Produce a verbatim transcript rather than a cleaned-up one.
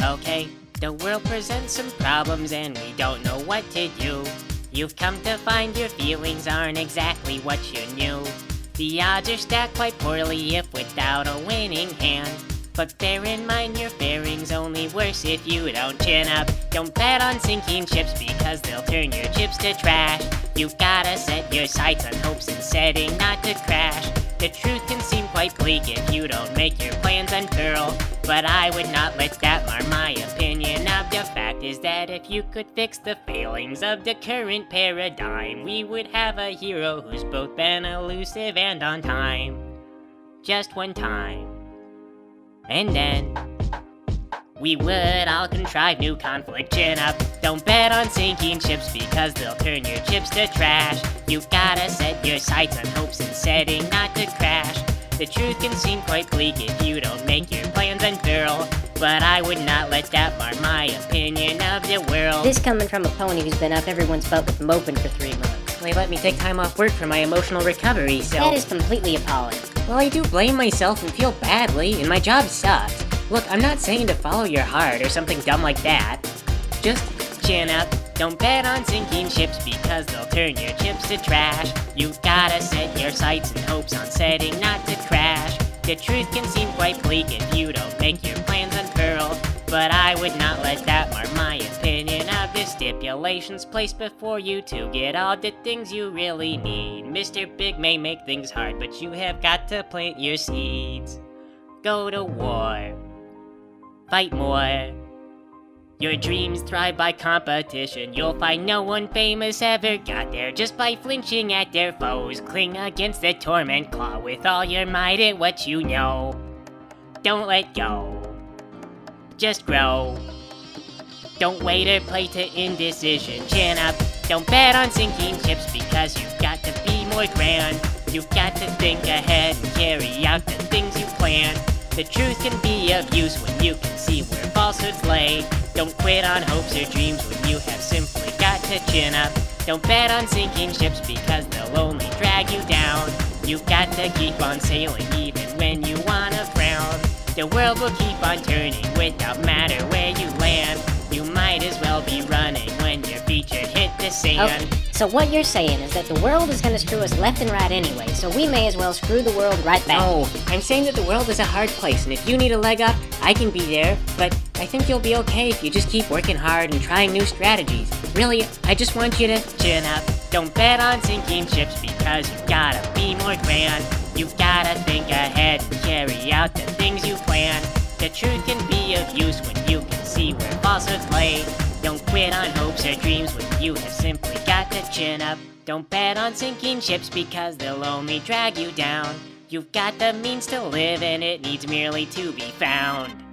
Okay, the world presents some problems and we don't know what to do. You've come to find your feelings aren't exactly what you knew. The odds are stacked quite poorly if without a winning hand. But bear in mind your faring's only worse if you don't chin up. Don't bet on sinking ships because they'll turn your chips to trash. You've gotta set your sights on hopes and setting not to crash. The truth can seem quite bleak if you don't make your plans unfurl. But I would not let that mar my opinion of the fact is that if you could fix the failings of the current paradigm, we would have a hero who's both been elusive and on time. Just one time. And then we would all contrive new conflict. Chin up, don't bet on sinking ships because they'll turn your chips to trash. You've gotta set your sights on hopes and setting not to crash. The truth can seem quite bleak if you don't make your plans unfurl. But I would not let that mar my opinion of the world. This coming from a pony who's been up everyone's butt with moping for three months. They let me take time off work for my emotional recovery, so... That is completely appalling. Well, I do blame myself and feel badly, and my job sucks. Look, I'm not saying to follow your heart or something dumb like that. Just chin up. Don't bet on sinking ships because they'll turn your chips to trash. You gotta set your sights and hopes on setting not to crash. The truth can seem quite bleak if you don't make your plans unfurl. But I would not let that mar my opinion of the stipulations placed before you to get all the things you really need. Mister Big may make things hard, but you have got to plant your seeds. Go to war. Fight more. Your dreams thrive by competition. You'll find no one famous ever got there just by flinching at their foes. Cling against the torment claw with all your might at what you know. Don't let go. Just grow. Don't wait or play to indecision. Chin up. Don't bet on sinking ships because you've got to be more grand. You've got to think ahead and carry out the things you plan. The truth can be of use when you can see where falsehoods lay. Don't quit on hopes or dreams when you have simply got to chin up. Don't bet on sinking ships because they'll only drag you down. You've got to keep on sailing even when you wanna frown. The world will keep on turning without matter where you land. You might as well be running when your feet should hit the sand. Okay, so what you're saying is that the world is gonna screw us left and right anyway, so we may as well screw the world right back. No, I'm saying that the world is a hard place, and if you need a leg up, I can be there, but I think you'll be okay if you just keep working hard and trying new strategies. Really, I just want you to chin up. Don't bet on sinking ships because you gotta be more grand. You've gotta think ahead and carry out the things you plan. The truth can be of use when you can see where falsehoods lay. Don't quit on hopes or dreams when you have simply got to chin up. Don't bet on sinking ships because they'll only drag you down. You've got the means to live and it needs merely to be found.